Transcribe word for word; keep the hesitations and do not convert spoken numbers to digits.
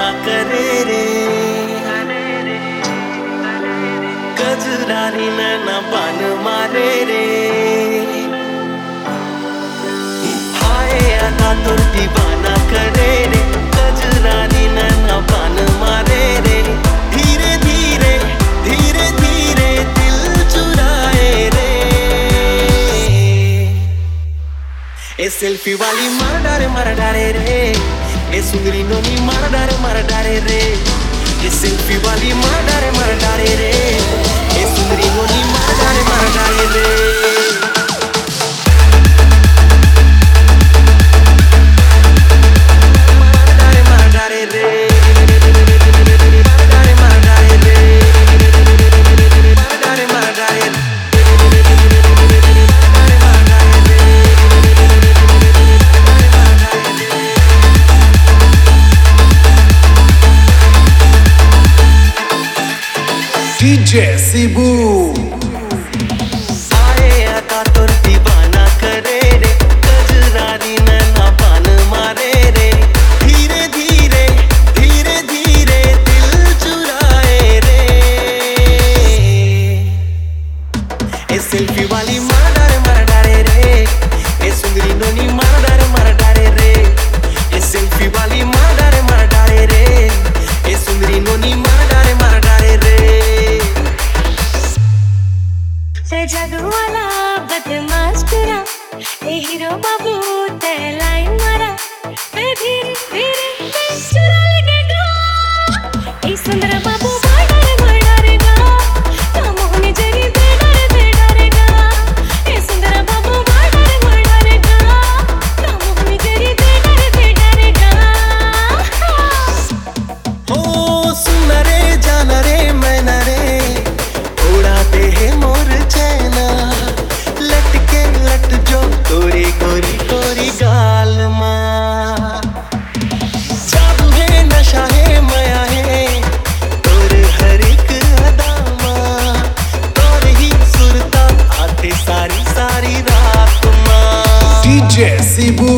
दीवाना करे रे, कजरारी नैना बान मारे रे। हाय आका तुर दीवाना करे रे, कजरारी नैना बान मारे रे। धीरे धीरे धीरे धीरे दिल चुराए रे। ए सेल्फी वाली मार डारे मार डारे रे, ए सुंदरी नोनी मार डारे मार डारे रे। ए सेल्फी वाली मार डारे मार डारे रे, ए सुंदरी नोनी मार डारे मार डारे रे। D J Sibu आए आका तुर दीवाना करे रे, कजरारी नैना बान मारे रे। धीरे धीरे धीरे धीरे दिल चुराए रे। ए सेल्फी वाली मार डारे मार डारे रे, ए सुंदरी नोनी मार डारे मार डारे रे। ए सेल्फी वाली मार डारे मार डारे रे, ए सुंदरी नोनी मार डारे मार डारे रे। ते जादू वाला बदमाश तेरा, ए हीरो बाबू ते लाइन मारा। ते धीरे धीरे ते चुरा लगेगा, ए सुंदर बाबू मार डारे मार डारेगा। काम होने जरी दे डारे दे डारेगा, ए सुंदर बाबू मार डारे मार डारेगा। काम होने जरी दे डारे दे डारेगा। हो सुन रे जान रे मैना रे, उड़ा दे है मोर चैना। लटके लट जो तोरी गोरी गोरी गाल माँ। जादू है नशा है माया है, तोर हर एक अदा माँ। तोर ही सुरता आते सारी सारी रात माँ। D J Sibu